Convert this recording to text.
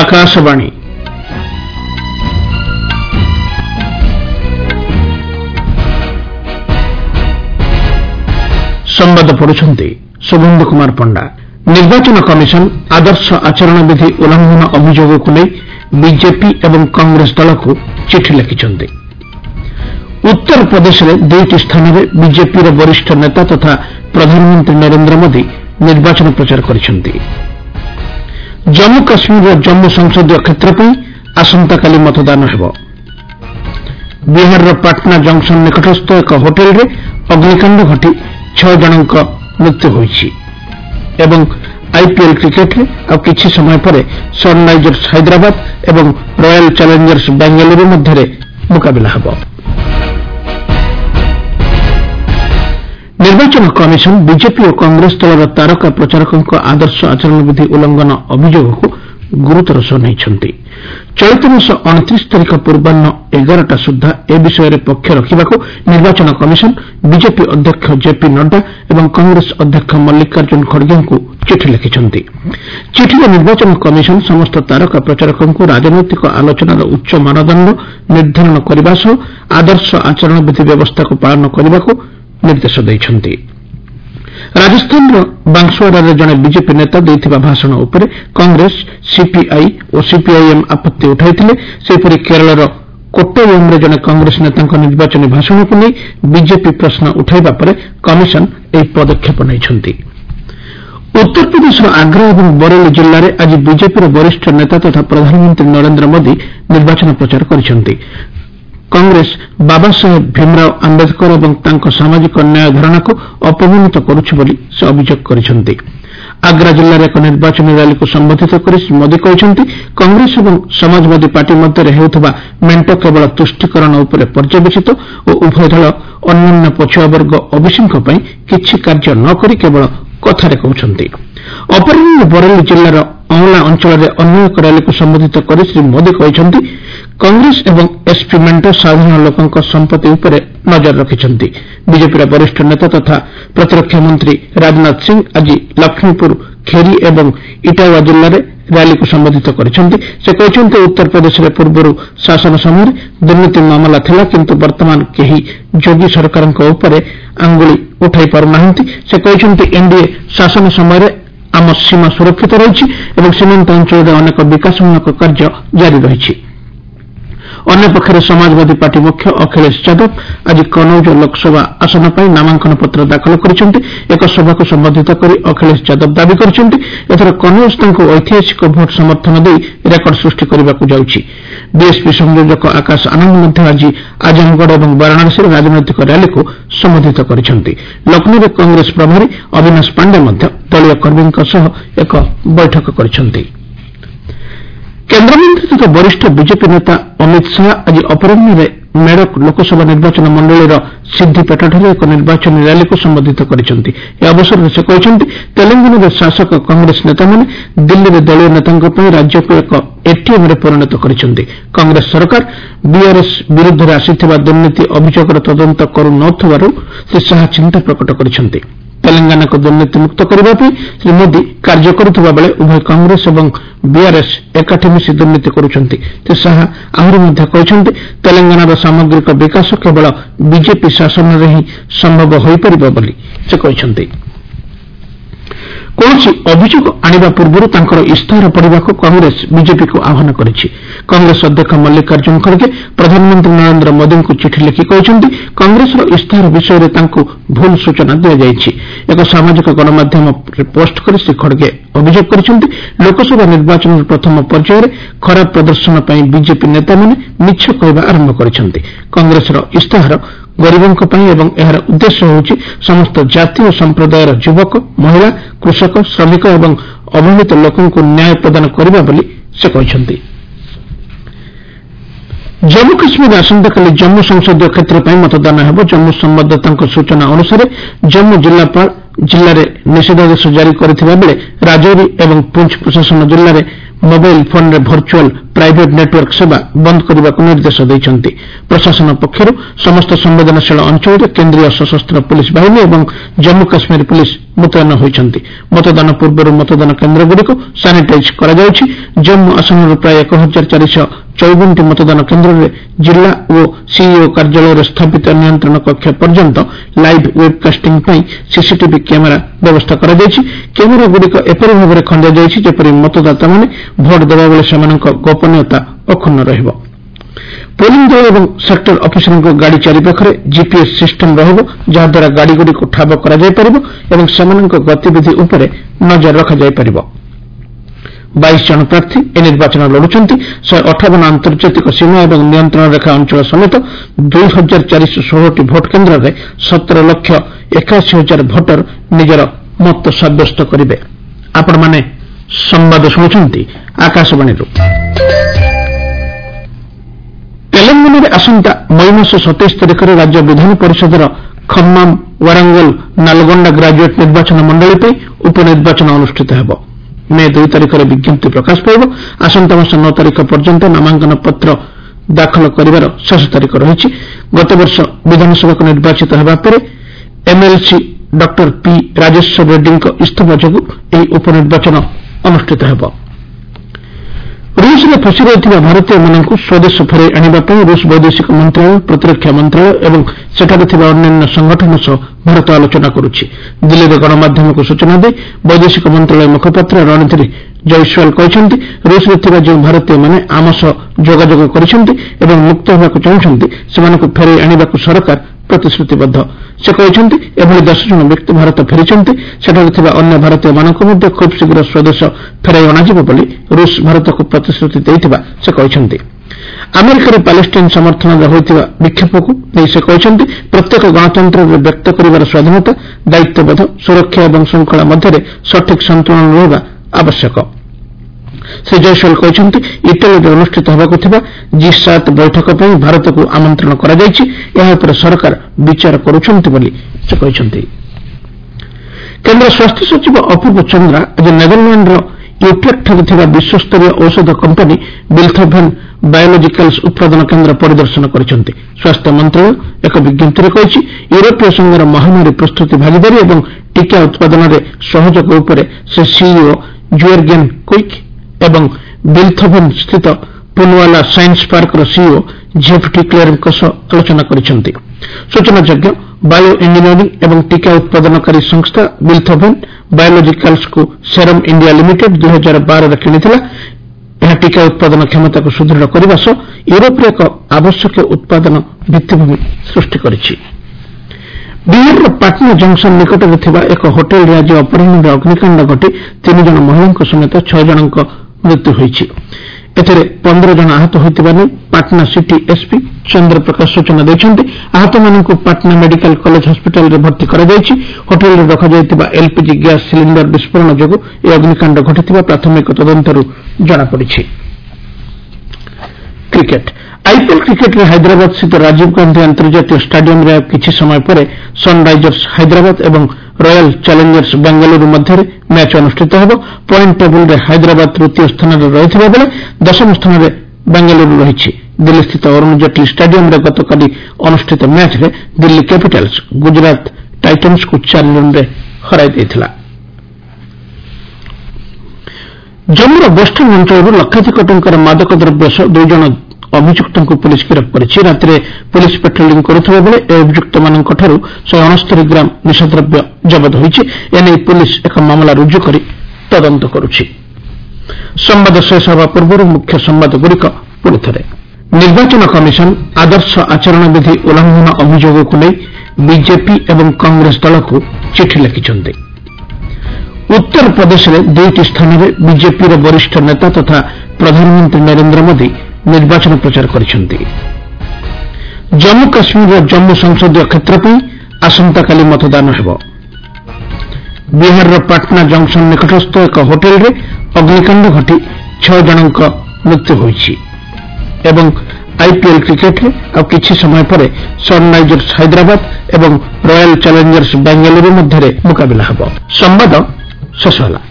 आकाशवाणी संवाद पढ़ुछंती शुभेन्दु कुमार पंडा। निर्वाचन कमिशन आदर्श आचरण विधि उल्लंघन अभियोग को नहीं बीजेपी एवं कांग्रेस दल को चिठी लिखिछंती। उत्तर प्रदेश में 2टी स्थान में बीजेपी वरिष्ठ नेता तथा प्रधानमंत्री नरेंद्र मोदी निर्वाचन प्रचार करिसेंती। जम्मू काश्मीर जम्मू संसदीय क्षेत्र पर आसंताकाली मतदान हेबो। बिहार पाटना जंक्शन निकटस्थ एक होटेल रे अग्निकांड घटी 6 जनक मृत्यु होईछि एवं आईपीएल क्रिकेट रे आ किछि समय परे सनराइजर्स हैदराबाद एवं रॉयल चैलेंजर्स बेंगलुरु मध्य मुकाबला हेबो। निर्वाचन कमिशन बीजेपी और कांग्रेस दलर तारका प्रचारकों आदर्श आचरण विधि उल्लंघन अभियोग को गुरुतर सह नहीं। चलित मास 29 तारिख पूर्वाह्न 11टा सुधा ए विषय पक्ष रखा निर्वाचन कमिशन बीजेपी अध्यक्ष जेपी नड्डा और कांग्रेस अध्यक्ष मल्लिकार्जुन खड़गे को चिठी लिखिछंती। चिठिरे निर्वाचन कमिशन समस्त तारका प्रचारकों राजनैतिक आलोचनार उच्च मानदंड निर्धारण करने सह आदर्श आचरण विधि व्यवस्था को पालन करने को निर्देश देइछंती। राजस्थान बांसवाड़ा जड़े बीजेपी नेता देइथिबा भाषण उपरे कांग्रेस सीपीआई और सीपीआईएम आपत्ति उठाइथिले। सेपरि केरलर कोट्टयम जड़े कांग्रेस नेता निर्वाचन भाषण को नहीं बीजेपी प्रश्न उठाइबा परे कमिशन एही पदक्षेप नेइछंती। उत्तर प्रदेश आग्रा और बरेली जिले में आज बीजेपी वरिष्ठ नेता तथा प्रधानमंत्री नरेंद्र मोदी निर्वाचन प्रचार करिसेंती। कांग्रेस बाबा साहेब भीमराव आंबेडकर और तांको सामाजिक न्याय धारणा को अपमानित करुछि बोली से अभियोग करिसेंती। आग्रा जिले में एक निर्वाचन रैली को संबोधित कर श्री मोदी कहते कांग्रेस और समाजवादी पार्टी मध्य हेउथबा मेंट केवल तुष्टीकरण उपर पर्यवेसित और उभय दल अन्य पछुआ वर्ग ओबीसीଙ୍କ ପାଇଁ କିଛି କାର୍ଯ୍ୟ न करी केवल कथारे कहउछंती। अपराह्न बरेली जिलार अमला अंचल अन्य एक रैली को संबोधित कर श्री मोदी कहते कांग्रेस एवं एसपी मेंट साधारण लोकों संपत्ति उपर नजर रखिछंती। बीजेपी वरिष्ठ नेता तथा प्रतिरक्षा मंत्री राजनाथ सिंह आज लक्ष्मीपुर खेरी एवं इटावा जिले में रैली को संबोधित करिसेंती। से कहते उत्तर प्रदेश में पूर्व शासन समय दुर्नीति मामला थिला किंतु वर्तमान केही योगी सरकार उपर आंगुली उठाई पारुनाहांती। से कहते एनडीए शासन समय आम सीमा सुरक्षित रही और सीमांत अंचल में अनेक विकासमूलक कार्य जारी रही। अन्यपक्षे समाजवादी पार्टी मुख्य अखिलेश यादव आज कनौज लोकसभा आसन पर नामांकन पत्र दाखल करिसेंती। एक सभा को संबोधित कर अखिलेश यादव दावी करिसेंती एथर कनौज तांको ऐतिहासिक भोट समर्थन दे रेकर्ड सृष्टि करबाकू जाउछि। बीएसपी संयोजक आकाश आनंद मध्य आज आजमगढ़ और वाराणसी राजनैतिक रैली को संबोधित करिसेंती। लखनऊ में कांग्रेस प्रभारी अविनाश पांडे मध्य दलीय कर्मीଙ୍କ सह एक बैठक करिसेंती। केन्द्रमंत्री तथा वरिष्ठ बीजेपी नेता अमित शाह आज अपराह्न मेरठ लोकसभा निर्वाचन मंडल सिद्धिपेटठारे एक निर्वाचन रैली को संबोधित करिसेंती। अवसर में से कहते तेलंगाना में शासक कांग्रेस नेता माने दिल्ली में दलीय नेतांको राज्य को एक एटीएम रे परिणत करिसेंती। कांग्रेस सरकार बीआरएस विरुद्ध में आसिथिबा दुर्नीति अभियोगर तदंत करू नथबारु श्री शाह चिंता प्रकट करिसेंती। तेलंगाना को दुर्नीति मुक्त करने श्री मोदी कार्य करुवा बेले उभय कांग्रेस और बीआरएस एकाठी मिसी दुर्नीति करुछंती। श्री शाह आहरी मध्य कहते तेलंगानार सामग्रिक विकास केवल बीजेपी शासन में ही संभव हो पारिबो बोली से कहते। कौनसी अभियोग आनिबा पूर्व तांकर इस्ताहार पढ़ाक कांग्रेस बीजेपी को आह्वान करिछि। कांग्रेस अध्यक्ष मल्लिकार्जुन खड़गे प्रधानमंत्री नरेंद्र मोदी को चिठी लिखि कहते कांग्रेस इस्ताहार विषय में तांको भूल सूचना दि जाइछि। एक सामाजिक गणमाध्यम पोस्ट कर श्री खड़गे अभियोग करिसेंती लोकसभा निर्वाचन प्रथम पर्यायर खराब प्रदर्शन पर बीजेपी नेता माने मिछ कहवा आरंभ करिसेंती। कांग्रेस इस्ताहार गरीबों एवं यार उद्देश्य होउछि समस्त जाति और संप्रदायर युवक महिला कृषक श्रमिक एवं अवहेलित लोकों को न्याय प्रदान करबा बोली से कहते। जम्मू काश्मीर आसंताकाली जम्मू संसदीय क्षेत्र पर मतदान हेब। जम्मू संवाददाता सूचना अनुसार जम्मू जिलापाल जिले में निषेधादेश जारी करथिबा बेले राजौरी एवं पुंछ प्रशासन जिले में ମୋବାଇଲ ଫୋନ୍ରେ ଭର୍ଚୁଆଲ ପ୍ରାଇଭେଟ୍ ନେଟୱାର୍କ ସେବା ବନ୍ଦ କରିବାକୁ ନିର୍ଦ୍ଦେଶ ଦେଇଛନ୍ତି। ପ୍ରଶାସନ ପକ୍ଷରୁ ସମସ୍ତ ସମ୍ବେଦନଶୀଳ ଅଞ୍ଚଳରେ କେନ୍ଦ୍ରୀୟ ସଶସ୍ତ୍ର ପୁଲିସ ବାହିନୀ ଏବଂ ଜମ୍ମୁ କାଶ୍ମୀର ପୁଲିସ ମୁତୟନ ହୋଇଛନ୍ତି। ମତଦାନ ପୂର୍ବରୁ ମତଦାନ କେନ୍ଦ୍ରଗୁଡ଼ିକୁ ସାନିଟାଇଜ୍ କରାଯାଉଛି। ଜମ୍ମୁ ଆସନରୁ ପ୍ରାୟ 1454ଟି ମତଦାନ କେନ୍ଦ୍ରରେ ଜିଲ୍ଲା ଓ ସିଇଓ କାର୍ଯ୍ୟାଳୟରେ ସ୍ଥାପିତ ନିୟନ୍ତ୍ରଣ କକ୍ଷ ପର୍ଯ୍ୟନ୍ତ ଲାଇଭ୍ ୱେବ୍କାଷ୍ଟିଂ ପାଇଁ ସିସିଟିଭି କ୍ୟାମେରା ବ୍ୟବସ୍ଥା କରାଯାଇଛି। କ୍ୟାମେରାଗୁଡ଼ିକ ଏପରି ଭାବରେ ଖଞ୍ଜାଯାଇଛି ଯେପରି ମତଦାତାମାନେ ଭୋଟ୍ ଦେବାବେଳେ ସେମାନଙ୍କ ଗୋପନୀୟତା ଅକ୍ଷୁଣ୍ଣ ରହିବ। ପୋଲିଂ ଦଳ ଏବଂ ସେକ୍ଟର ଅଫିସରଙ୍କ ଗାଡ଼ି ଚାରିପାଖରେ ଜିପିଏସ୍ ସିଷ୍ଟମ ରହିବ, ଯାହାଦ୍ୱାରା ଗାଡ଼ିଗୁଡ଼ିକୁ ଠାବ କରାଯାଇପାରିବ ଏବଂ ସେମାନଙ୍କ ଗତିବିଧି ଉପରେ ନଜର ରଖାଯାଇପାରିବ। 22 ଜଣ ପ୍ରାର୍ଥୀ ଏହି ନିର୍ବାଚନ ଲଢୁଛନ୍ତି। 158 ଆନ୍ତର୍ଜାତିକ ସୀମା ଏବଂ ନିୟନ୍ତ୍ରଣ ରେଖା ଅଞ୍ଚଳ ସମେତ 2416ଟି ଭୋଟ କେନ୍ଦ୍ରରେ 17,81,000 ଭୋଟର ନିଜର ମତ ସାବ୍ୟସ୍ତ କରିବେ। ଆପଣମାନେ ସମ୍ବାଦ ଶୁଣୁଛନ୍ତି ଆକାଶବାଣୀରୁ। ତେଲଙ୍ଗାନାରେ ଆସନ୍ତା ମଇ ମାସ 27 ତାରିଖରେ ରାଜ୍ୟ ବିଧାନ ପରିଷଦର ଖମ୍ମାମ, ୱାରାଙ୍ଗଲ, ନାଲଗୋଣ୍ଡା ଗ୍ରାଜୁଏଟ୍ ନିର୍ବାଚନ ମଣ୍ଡଳୀ ପାଇଁ ଉପନିର୍ବାଚନ ଅନୁଷ୍ଠିତ ହେବ। ମେ 2 ତାରିଖରେ ବିଜ୍ଞପ୍ତି ପ୍ରକାଶ ପାଇବ। ଆସନ୍ତା ମାସ 9 ତାରିଖ ପର୍ଯ୍ୟନ୍ତ ନାମାଙ୍କନ ପତ୍ର ଦାଖଲ କରିବାର ଶେଷ ତାରିଖ ରହିଛି। ଗତବର୍ଷ ବିଧାନସଭାକୁ ନିର୍ବାଚିତ ହେବା ପରେ ଏମ୍ଏଲ୍ସି ଡକ୍ଟର ପି ରାଜେଶ୍ୱର ରେଡ୍ଡୀଙ୍କ ଇସ୍ତଫା ଯୋଗୁଁ ଏହି ଉପନିର୍ବାଚନ ଅନୁଷ୍ଠିତ ହେବ। ରୁଷରେ ଫସି ରହିଥିବା ଭାରତୀୟମାନଙ୍କୁ ସ୍ୱଦେଶ ଫେରାଇ ଆଣିବା ପାଇଁ ରୁଷ ବୈଦେଶିକ ମନ୍ତ୍ରଣାଳୟ, ପ୍ରତିରକ୍ଷା ମନ୍ତ୍ରଣାଳୟ ଏବଂ ସେଠାରେ ଥିବା ଅନ୍ୟାନ୍ୟ ସଂଗଠନ ସହ ଭାରତ ଆଲୋଚନା କରୁଛି। ଦିଲ୍ଲୀରେ ଗଣମାଧ୍ୟମକୁ ସୂଚନା ଦେଇ ବୈଦେଶିକ ମନ୍ତ୍ରଣାଳୟ ମୁଖପାତ୍ର ରଣଧୀର ଜୟସ୍ୱାଲ କହିଛନ୍ତି, ରୁଷରେ ଥିବା ଯେଉଁ ଭାରତୀୟମାନେ ଆମ ସହ ଯୋଗାଯୋଗ କରିଛନ୍ତି ଏବଂ ମୁକ୍ତ ହେବାକୁ ଚାହୁଁଛନ୍ତି, ସେମାନଙ୍କୁ ଫେରାଇ ଆଣିବାକୁ ସରକାର ପ୍ରତିଶ୍ରୁତିବଦ୍ଧ। ସେ କହିଛନ୍ତି, ଏଭଳି 10 ଜଣ ବ୍ୟକ୍ତି ଭାରତ ଫେରିଛନ୍ତି। ସେଠାରେ ଥିବା ଅନ୍ୟ ଭାରତୀୟମାନଙ୍କୁ ମଧ୍ୟ ଖୁବ୍ ଶୀଘ୍ର ସ୍ୱଦେଶ ଫେରାଇ ଅଣାଯିବ ବୋଲି ରୁଷ ଭାରତକୁ ପ୍ରତିଶ୍ରୁତି ଦେଇଥିବା ସେ କହିଛନ୍ତି। ଆମେରିକାରେ ପାଲେଷ୍ଟାଇନ ସମର୍ଥନରେ ହୋଇଥିବା ବିକ୍ଷୋଭକୁ ନେଇ ସେ କହିଛନ୍ତି, ପ୍ରତ୍ୟେକ ଗଣତନ୍ତ୍ରରେ ବ୍ୟକ୍ତ କରିବାର ସ୍ୱାଧୀନତା, ଦାୟିତ୍ୱବୋଧ, ସୁରକ୍ଷା ଏବଂ ଶୃଙ୍ଖଳା ମଧ୍ୟରେ ସଠିକ୍ ସନ୍ତୁଳନ ରହିବା ଆବଶ୍ୟକ। ଶ୍ରୀ ଜୟସ୍ୱାଲ କହିଛନ୍ତି, ଇଟାଲୀରେ ଅନୁଷ୍ଠିତ ହେବାକୁ ଥିବା G7 ବୈଠକ ପାଇଁ ଭାରତକୁ ଆମନ୍ତ୍ରଣ କରାଯାଇଛି। ଏହା ଉପରେ ସରକାର ବିଚାର କରୁଛନ୍ତି ବୋଲି ସେ କହିଛନ୍ତି। କେନ୍ଦ୍ର ସ୍ୱାସ୍ଥ୍ୟ ସଚିବ ଅପୂର୍ବ ଚନ୍ଦ୍ରା ଆଜି ନେଦରଲ୍ୟାଣ୍ଡର ୟୁଟ୍ରେକ୍ଟଠାରେ ଥିବା ବିଶ୍ୱସ୍ତରୀୟ ଔଷଧ କମ୍ପାନୀ ବିଲ୍ଥୋଭେନ୍ ବାୟୋଲୋଜିକାଲ୍ସ ଉତ୍ପାଦନ କେନ୍ଦ୍ର ପରିଦର୍ଶନ କରିଛନ୍ତି। ସ୍ୱାସ୍ଥ୍ୟ ମନ୍ତ୍ରଣାଳୟ ଏକ ବିଜ୍ଞପ୍ତିରେ କହିଛି, ୟୁରୋପୀୟ ସଂଘର ମହାମାରୀ ପ୍ରସ୍ତୁତି ଭାଗିଦାରୀ ଏବଂ ଟିକା ଉତ୍ପାଦନରେ ସହଯୋଗ ଉପରେ ସେ ସିଇଓ ଜୁଏର୍ଗେନ୍ କୁଇକ୍ ଏବଂ ବିଲ୍ଥୋଭେନ୍ ସ୍ଥିତ ପୁନୱାଲା ସାଇନ୍ସ ପାର୍କର ସିଇଓ ଜେଫ୍ ଟିକ୍ଲେରଙ୍କ ସହ ଆଲୋଚନା କରିଛନ୍ତି। ସୂଚନାଯୋଗ୍ୟ, ବାୟୋ ଇଞ୍ଜିନିୟରିଂ ଏବଂ ଟିକା ଉତ୍ପାଦନକାରୀ ସଂସ୍ଥା ବିଲ୍ଥୋଭେନ୍ ବାୟୋଲୋଜିକାଲ୍ସକୁ ସେରମ୍ ଇଣ୍ଡିଆ ଲିମିଟେଡ୍ 2012ରେ କିଣିଥିଲା। ଏହା ଟିକା ଉତ୍ପାଦନ କ୍ଷମତାକୁ ସୁଦୃଢ଼ କରିବା ସହ ୟୁରୋପରେ ଏକ ଆବଶ୍ୟକୀୟ ଉତ୍ପାଦନ ଭିତ୍ତିଭୂମି ସୃଷ୍ଟି କରିଛି। ବିହାରର ପାଟନା ଜଙ୍କସନ୍ ନିକଟରେ ଥିବା ଏକ ହୋଟେଲରେ ଆଜି ଅପରାହ୍ନରେ ଅଗ୍ନିକାଣ୍ଡ ଘଟି 3 ଜଣ ମହିଳାଙ୍କ ସମେତ 6 ଜଣଙ୍କ ମୃତ୍ୟୁ ହୋଇଛି। ଏଥିରେ 15 ଜଣ ଆହତ ହୋଇଥିବା ନେଇ ପାଟନା ସିଟି ଏସ୍ପି ଚନ୍ଦ୍ରପ୍ରକାଶ ସୂଚନା ଦେଇଛନ୍ତି। ଆହତମାନଙ୍କୁ ପାଟନା ମେଡିକାଲ କଲେଜ ହସ୍ପିଟାଲରେ ଭର୍ତ୍ତି କରାଯାଇଛି। ହୋଟେଲରେ ରଖାଯାଇଥିବା ଏଲ୍ପିଜି ଗ୍ୟାସ୍ ସିଲିଣ୍ଡର ବିସ୍ଫୋରଣ ଯୋଗୁଁ ଏହି ଅଗ୍ନିକାଣ୍ଡ ଘଟିଥିବା ପ୍ରାଥମିକ ତଦନ୍ତରୁ ଜଣାପଡ଼ିଛି। କ୍ରିକେଟ୍ ଆଇପିଏଲ୍ କ୍ରିକେଟ୍ରେ ହାଇଦ୍ରାବାଦ ସ୍ଥିତ ରାଜୀବ ଗାନ୍ଧି ଆନ୍ତର୍ଜାତୀୟ ଷ୍ଟାଡିୟମ୍ରେ ଆଉ କିଛି ସମୟ ପରେ ସନ୍ରାଇଜର୍ସ ହାଇଦ୍ରାବାଦ ଏବଂ ରୟାଲ ଚ୍ୟାଲେଞ୍ଜର୍ସ ବେଙ୍ଗାଲୁରୁ ମଧ୍ୟରେ ମ୍ୟାଚ୍ ଅନୁଷ୍ଠିତ ହେବ। ପଏଣ୍ଟ ଟେବୁଲ୍ରେ ହାଇଦ୍ରାବାଦ ତୃତୀୟ ସ୍ଥାନରେ ରହିଥିବା ବେଳେ 10ମ ସ୍ଥାନରେ ବେଙ୍ଗାଲୁରୁ ରହିଛି। ଦିଲ୍ଲୀସ୍ଥିତ ଅରୁଣ ଜେଟ୍ଲୀ ଷ୍ଟାଡିୟମ୍ରେ ଗତକାଲି ଅନୁଷ୍ଠିତ ମ୍ୟାଚ୍ରେ ଦିଲ୍ଲୀ କ୍ୟାପିଟାଲ୍ସ ଗୁଜରାତ ଟାଇଟନ୍ସକୁ 4 ରନ୍ରେ ହରାଇ ଦେଇଥିଲା। ଜମ୍ମୁର ବୋଷ୍ଟନ ଅଞ୍ଚଳରୁ ଲକ୍ଷାଧିକ ଟଙ୍କାର ମାଦକ ଦ୍ରବ୍ୟ ସହ 2 ଜଣ ଅଭିଯୁକ୍ତଙ୍କୁ ପୁଲିସ୍ ଗିରଫ କରିଛି। ରାତିରେ ପୁଲିସ୍ ପାଟ୍ରୋଲିଂ କରୁଥିବା ବେଳେ ଏହି ଅଭିଯୁକ୍ତମାନଙ୍କଠାରୁ 169 ଗ୍ରାମ ନିଶାଦ୍ରବ୍ୟ ଜବତ ହୋଇଛି। ଏନେଇ ପୁଲିସ୍ ଏକ ମାମଲା ରୁଜୁ କରି ତଦନ୍ତ କରୁଛି। ସମ୍ବାଦ ଶେଷ ହେବା ପୂର୍ବରୁ ମୁଖ୍ୟ ସମ୍ବାଦଗୁଡ଼ିକ ପୁଣିଥରେ। ନିର୍ବାଚନ କମିଶନ ଆଦର୍ଶ ଆଚରଣବିଧି ଉଲ୍ଲଂଘନ ଅଭିଯୋଗକୁ ନେଇ ବିଜେପି ଏବଂ କଂଗ୍ରେସ ଦଳକୁ ଚିଠି ଲେଖିଛନ୍ତି। ଉତ୍ତରପ୍ରଦେଶରେ 2ଟି ସ୍ଥାନରେ ବିଜେପିର ବରିଷ୍ଠ ନେତା ତଥା ପ୍ରଧାନମନ୍ତ୍ରୀ ନରେନ୍ଦ୍ର ମୋଦି ନିର୍ବାଚନ ପ୍ରଚାର କରିଛନ୍ତି। ଜମ୍ମୁ କାଶ୍ମୀରର ଜମ୍ମୁ ସଂସଦୀୟ କ୍ଷେତ୍ର ପାଇଁ ଆସନ୍ତାକାଲି ମତଦାନ ହେବ। ବିହାରର ପାଟନା ଜଙ୍କସନ୍ ନିକଟସ୍ଥ ଏକ ହୋଟେଲରେ ଅଗ୍ନିକାଣ୍ଡ ଘଟି 6 ଜଣଙ୍କ ମୃତ୍ୟୁ ହୋଇଛି। ଏବଂ ଆଇପିଏଲ୍ କ୍ରିକେଟ୍ରେ ଆଉ କିଛି ସମୟ ପରେ ସନ୍ରାଇଜର୍ସ ହାଇଦ୍ରାବାଦ ଏବଂ ରୟାଲ ଚ୍ୟାଲେଞ୍ଜର୍ସ ବେଙ୍ଗାଲୁରୁ ମଧ୍ୟରେ ମୁକାବିଲା ହେବ। ସମ୍ବାଦ ଶେଷ ହେଲା।